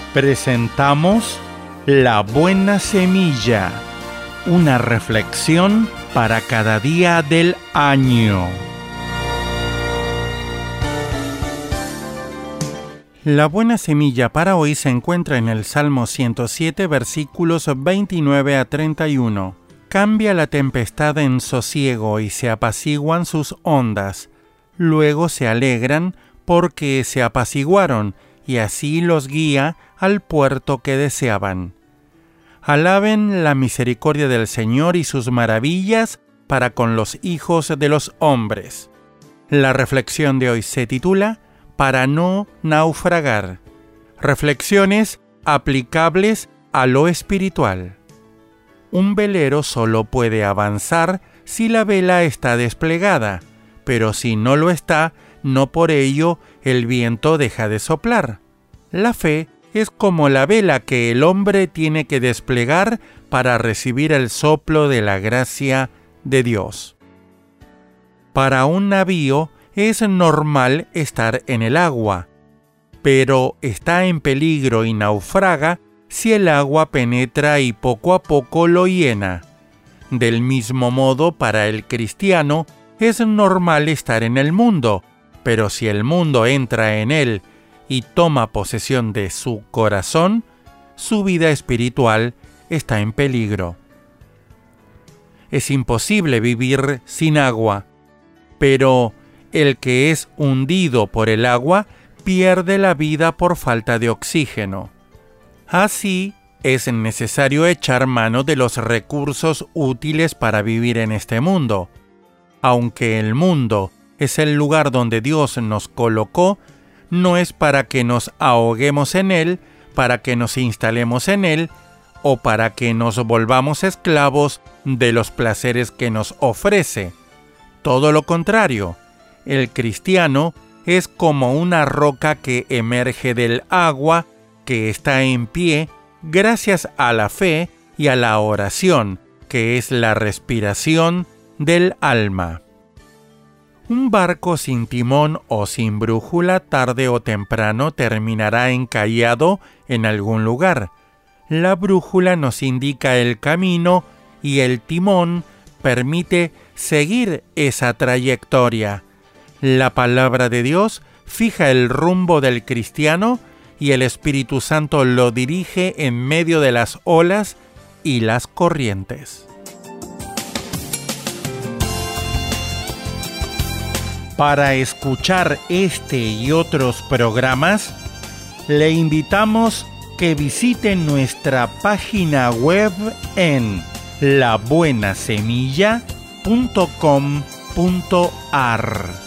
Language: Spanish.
Presentamos La Buena Semilla, una reflexión para cada día del año. La buena semilla para hoy se encuentra en el Salmo 107, versículos 29 a 31. Cambia la tempestad en sosiego y se apaciguan sus ondas. Luego se alegran porque se apaciguaron y así los guía al puerto que deseaban. Alaben la misericordia del Señor y sus maravillas para con los hijos de los hombres. La reflexión de hoy se titula Para no naufragar. Reflexiones aplicables a lo espiritual. Un velero solo puede avanzar si la vela está desplegada, pero si no lo está, no por ello el viento deja de soplar. La fe es como la vela que el hombre tiene que desplegar para recibir el soplo de la gracia de Dios. Para un navío es normal estar en el agua, pero está en peligro y naufraga si el agua penetra y poco a poco lo llena. Del mismo modo, para el cristiano es normal estar en el mundo, pero si el mundo entra en él y toma posesión de su corazón, su vida espiritual está en peligro. Es imposible vivir sin agua, pero el que es hundido por el agua pierde la vida por falta de oxígeno. Así, es necesario echar mano de los recursos útiles para vivir en este mundo. Aunque el mundo es el lugar donde Dios nos colocó, no es para que nos ahoguemos en él, para que nos instalemos en él, o para que nos volvamos esclavos de los placeres que nos ofrece. Todo lo contrario, el cristiano es como una roca que emerge del agua, que está en pie gracias a la fe y a la oración, que es la respiración del alma. Un barco sin timón o sin brújula tarde o temprano terminará encallado en algún lugar. La brújula nos indica el camino y el timón permite seguir esa trayectoria. La palabra de Dios fija el rumbo del cristiano y el Espíritu Santo lo dirige en medio de las olas y las corrientes. Para escuchar este y otros programas, le invitamos que visite nuestra página web en labuenasemilla.com.ar.